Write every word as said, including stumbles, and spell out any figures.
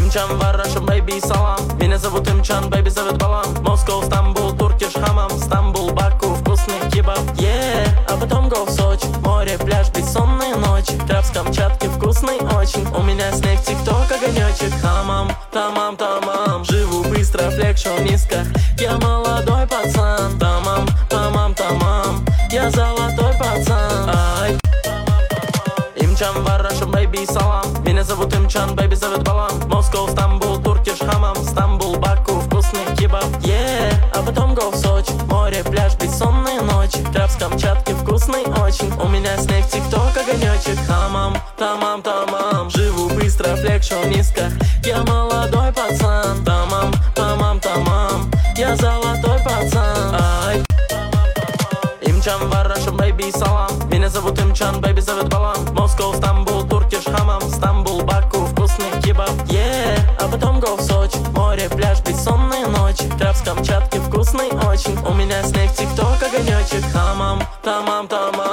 Имчан, Варраша, бэйби, салам. Меня зовут Имчан, бэйби зовет Балам. Москва, Стамбул, Туркиш, Хамам. Стамбул, Баку, вкусный кебаб. Yeah, а потом го в Сочи. Море, пляж, бессонные ночи. Краб с Камчатки, вкусный очень. У меня снег, тик-ток, огонечек. Хамам, тамам, тамам. Живу быстро, флекшн низко. Я молодой пацан. Тамам, тамам, тамам. Я золотой пацан. Ай. Имчан, Варраша, бэйби, салам. Меня зовут Имчан, бэйби зовет Балам. Москва, Стамбул, Туркиш, Хамам. Стамбул, Баку, вкусный кебаб. Yeah, а потом го в Сочи. Море, пляж, бессонные ночи. Краб с Камчатки, вкусный очень. У меня снег, тик-ток, огонечек. Хамам, тамам, тамам. Живу быстро, флекшн низко. Я молодой пацан. Тамам, тамам, тамам. Я золотой пацан. Ай. Имчан, Варраша, бэйби, салам. Меня зовут Имчан, бэйби зовет Балам. Москва, Стамбул, Туркиш, Хамам. Стамбул, Баку, вкусный кебаб. Yeah, а потом го в Сочи. Море, пляж, бессонные ночи. Краб с Камчатки, вкусный очень. У меня снег, тик-ток, огонечек. Хамам,